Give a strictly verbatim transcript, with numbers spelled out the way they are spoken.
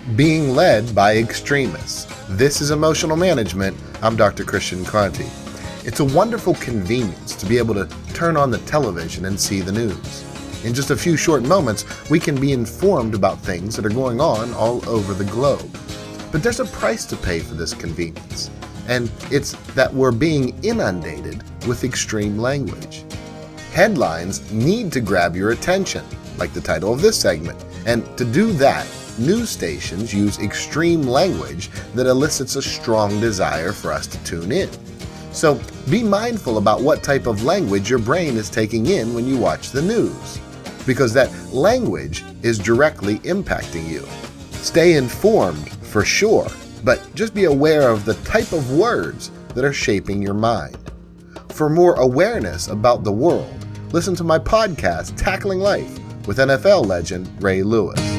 Being led by extremists. This is Emotional Management. I'm Doctor Christian Conti. It's a wonderful convenience to be able to turn on the television and see the news. In just a few short moments, we can be informed about things that are going on all over the globe. But there's a price to pay for this convenience, and it's that we're being inundated with extreme language. Headlines need to grab your attention, like the title of this segment, and to do that, news stations use extreme language that elicits a strong desire for us to tune in. So be mindful about what type of language your brain is taking in when you watch the news, because that language is directly impacting you. Stay informed for sure, but just be aware of the type of words that are shaping your mind. For more awareness about the world, listen to my podcast, Tackling Life, with N F L legend Ray Lewis.